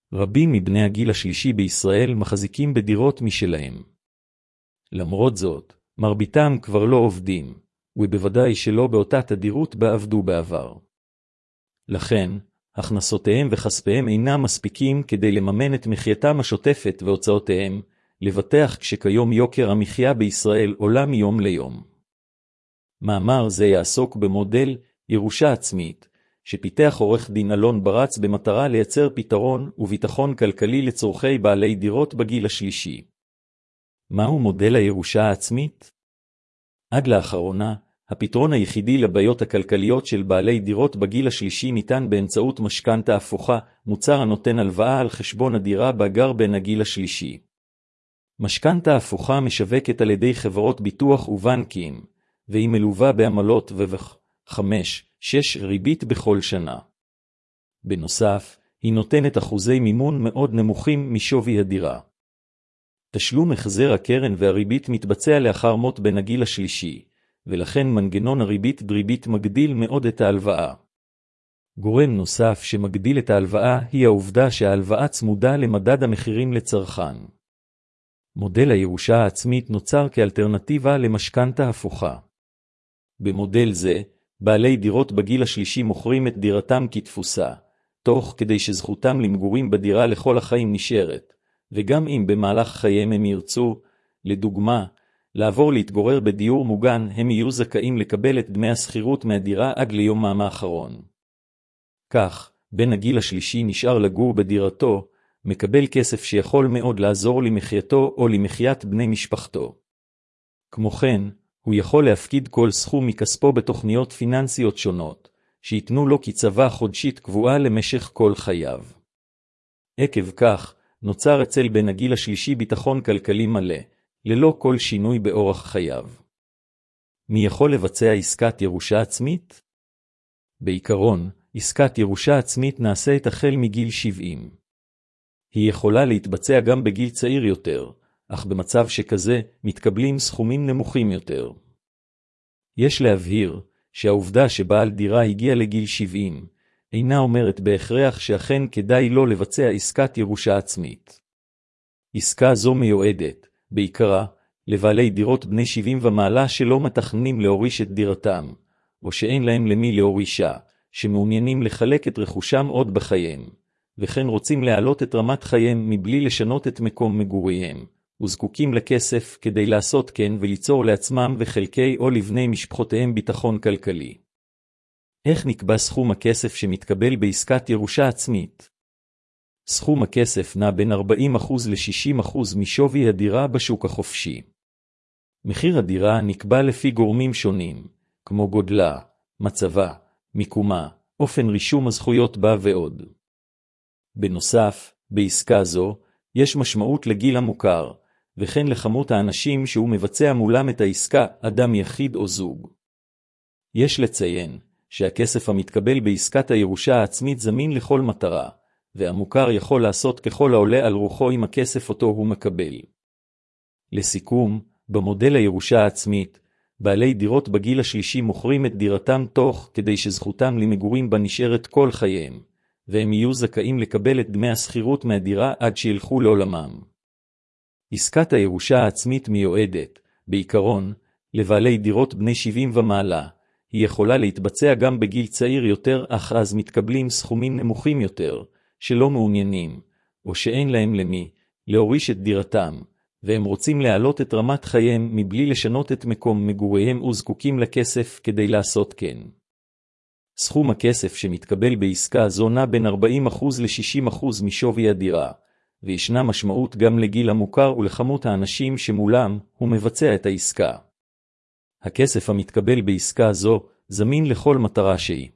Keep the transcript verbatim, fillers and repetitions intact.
רבים מבני הגיל השלישי בישראל מחזיקים בדירות משלהם. למרות זאת, מרביתם כבר לא עובדים, ובוודאי שלא באותה תדירות בה עבדו בעבר. לכן, הכנסותיהם וכספיהם אינם מספיקים כדי לממן את מחייתם השוטפת והוצאותיהם, לבטח כשכיום יוקר המחיה בישראל עולה מיום ליום. מאמר זה יעסוק במודל ירושה עצמית, שפיתח עורך דין אלון ברץ במטרה לייצר פתרון וביטחון כלכלי לצורכי בעלי דירות בגיל השלישי. מהו מודל הירושה העצמית? עד לאחרונה, הפתרון היחידי לבעיות הכלכליות של בעלי דירות בגיל השלישי ניתן באמצעות משכנתא הפוכה, מוצר הנותן הלוואה על חשבון הדירה בה גר בן הגיל השלישי. משכנתא הפוכה משווקת על ידי חברות ביטוח ובנקים, והיא מלווה בעמלות ובח חמש שש ריבית בכל שנה. בנוסף, היא נותנת אחוזי מימון מאוד נמוכים משווי הדירה. תשלום החזר הקרן והריבית מתבצע לאחר מות בן הגיל השלישי, ולכן מנגנון הריבית דריבית מגדיל מאוד את ההלוואה. גורם נוסף שמגדיל את ההלוואה היא העובדה שההלוואה צמודה למדד המחירים לצרכן. מודל הירושה העצמית נוצר כאלטרנטיבה למשכנתא הפוכה. במודל זה, בעלי דירות בגיל השלישי מוכרים את דירתם כתפוסה, תוך כדי שזכותם למגורים בדירה לכל החיים נשארת, וגם אם במהלך חייהם הם ירצו, לדוגמה, לעבור להתגורר בדיור מוגן, הם יהיו זכאים לקבל את דמי השכירות מהדירה עד ליומם האחרון. כך, בן הגיל השלישי נשאר לגור בדירתו, מקבל כסף שיכול מאוד לעזור למחייתו או למחיית בני משפחתו. כמו כן, הוא יכול להפקיד כל סכום מכספו בתוכניות פיננסיות שונות, שיתנו לו קצבה חודשית קבועה למשך כל חייו. עקב כך, נוצר אצל בן הגיל השלישי ביטחון כלכלי מלא, ללא כל שינוי באורח חייו. מי יכול לבצע עסקת ירושה עצמית? בעיקרון, עסקת ירושה עצמית נעשית החל מגיל שבעים. היא יכולה להתבצע גם בגיל צעיר יותר, אך במצב שכזה מתקבלים סכומים נמוכים יותר. יש להבהיר שהעובדה שבעל דירה הגיע לגיל שבעים, אינה אומרת בהכרח שאכן כדאי לא לבצע עסקת ירושה עצמית. עסקה זו מיועדת, בעיקרה, לבעלי דירות בני שבעים ומעלה שלא מתכננים להוריש את דירתם, או שאין להם למי להורישה, שמעוניינים לחלק את רכושם עוד בחייהם, וכן רוצים להעלות את רמת חייהם מבלי לשנות את מקום מגוריהם, וזקוקים לכסף כדי לעשות כן וליצור לעצמם וחלקי או לבני משפחותיהם ביטחון כלכלי. איך נקבע סכום הכסף שמתקבל בעסקת ירושה עצמית? סכום הכסף נע בין ארבעים אחוז ל-שישים אחוז משווי הדירה בשוק החופשי. מחיר הדירה נקבע לפי גורמים שונים, כמו גודלה, מצבה, מיקומה, אופן רישום הזכויות בה ועוד. בנוסף, בעסקה זו, יש משמעות לגיל המוכר, וכן לכמות האנשים שהוא מבצע מולם את העסקה, אדם יחיד או זוג. יש לציין שהכסף המתקבל בעסקת הירושה העצמית זמין לכל מטרה, והמוכר יכול לעשות ככל העולה על רוחו עם הכסף אותו הוא מקבל. לסיכום, במודל הירושה העצמית, בעלי דירות בגיל השלישי מוכרים את דירתם תוך כדי שזכותם למגורים בה נשארת כל חייהם, והם יהיו זכאים לקבל את דמי השכירות מהדירה עד שילכו לעולמם. עסקת הירושה העצמית מיועדת, בעיקרון, לבעלי דירות בני שבעים ומעלה. היא יכולה להתבצע גם בגיל צעיר יותר, אך אז מתקבלים סכומים נמוכים יותר, שלא מעוניינים, או שאין להם למי, להוריש את דירתם, והם רוצים להעלות את רמת חייהם מבלי לשנות את מקום מגוריהם וזקוקים לכסף כדי לעשות כן. סכום הכסף שמתקבל בעסקה זו נע בין ארבעים אחוז ל-שישים אחוז משווי הדירה, וישנה משמעות גם לגיל המוכר ולכמות האנשים שמולם הוא מבצע את העסקה. הכסף המתקבל בעסקה זו זמין לכל מטרה שהיא.